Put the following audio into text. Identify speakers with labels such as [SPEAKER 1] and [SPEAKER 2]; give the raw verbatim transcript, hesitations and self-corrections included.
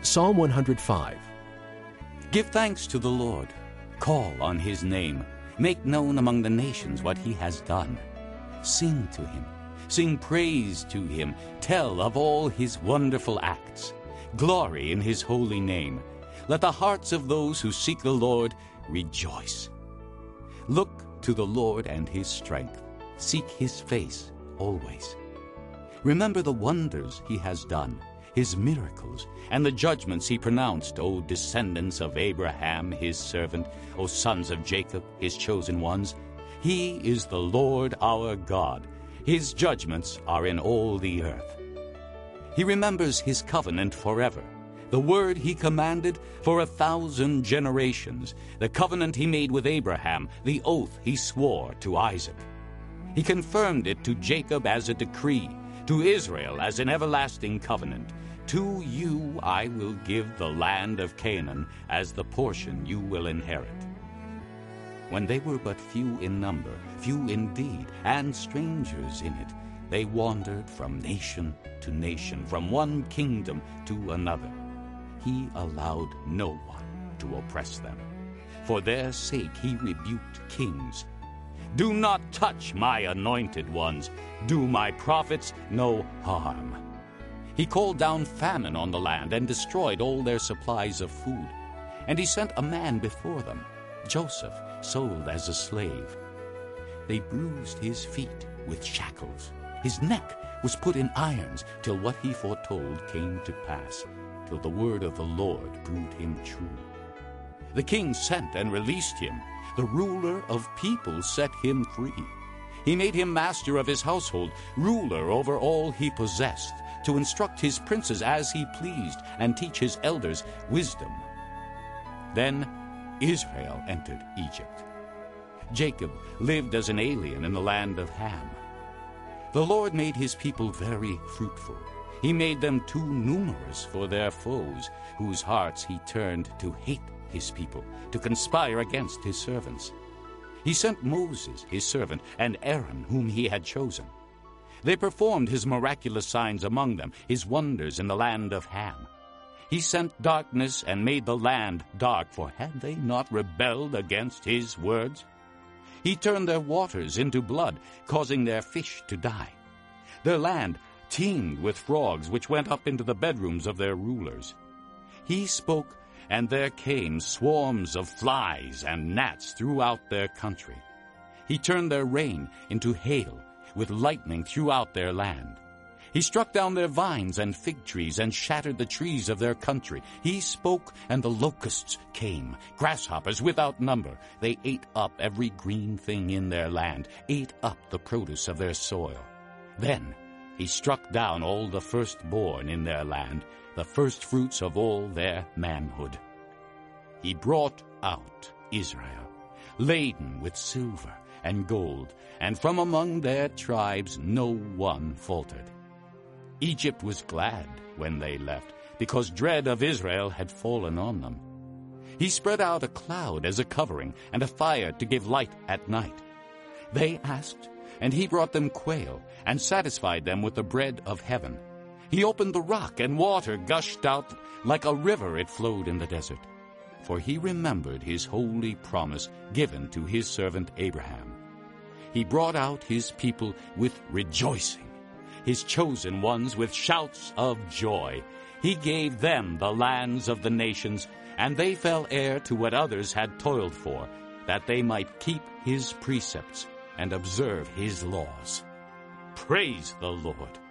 [SPEAKER 1] Psalm one hundred five.
[SPEAKER 2] Give thanks to the Lord. Call on his name. Make known among the nations what he has done. Sing to him. Sing praise to him. Tell of all his wonderful acts. Glory in his holy name. Let the hearts of those who seek the Lord rejoice. Look to the Lord and his strength. Seek his face always. Remember the wonders he has done, his miracles, and the judgments he pronounced, O descendants of Abraham, his servant, O sons of Jacob, his chosen ones. He is the Lord our God. His judgments are in all the earth. He remembers his covenant forever, the word he commanded for a thousand generations, the covenant he made with Abraham, the oath he swore to Isaac. He confirmed it to Jacob as a decree, to Israel as an everlasting covenant. To you I will give the land of Canaan as the portion you will inherit. When they were but few in number, few indeed, and strangers in it, they wandered from nation to nation, from one kingdom to another. He allowed no one to oppress them. For their sake he rebuked kings. Do not touch my anointed ones. Do my prophets no harm. He called down famine on the land and destroyed all their supplies of food. And he sent a man before them, Joseph, sold as a slave. They bruised his feet with shackles. His neck was put in irons till what he foretold came to pass, till the word of the Lord proved him true. The king sent and released him. The ruler of people set him free. He made him master of his household, ruler over all he possessed, to instruct his princes as he pleased, and teach his elders wisdom. Then Israel entered Egypt. Jacob lived as an alien in the land of Ham. The Lord made his people very fruitful. He made them too numerous for their foes, whose hearts he turned to hate his people, to conspire against his servants. He sent Moses, his servant, and Aaron, whom he had chosen. They performed his miraculous signs among them, his wonders in the land of Ham. He sent darkness and made the land dark, for had they not rebelled against his words? He turned their waters into blood, causing their fish to die. Their land teemed with frogs, which went up into the bedrooms of their rulers. He spoke, and there came swarms of flies and gnats throughout their country. He turned their rain into hail, with lightning throughout their land. He struck down their vines and fig trees and shattered the trees of their country. He spoke, and the locusts came, grasshoppers without number. They ate up every green thing in their land, ate up the produce of their soil. Then he struck down all the firstborn in their land, the firstfruits of all their manhood. He brought out Israel, laden with silver and gold, and from among their tribes no one faltered. Egypt was glad when they left, because dread of Israel had fallen on them. He spread out a cloud as a covering, and a fire to give light at night. They asked, and he brought them quail, and satisfied them with the bread of heaven. He opened the rock, and water gushed out like a river. It flowed in the desert. For he remembered his holy promise given to his servant Abraham. He brought out his people with rejoicing, his chosen ones with shouts of joy. He gave them the lands of the nations, and they fell heir to what others had toiled for, that they might keep his precepts and observe his laws. Praise the Lord.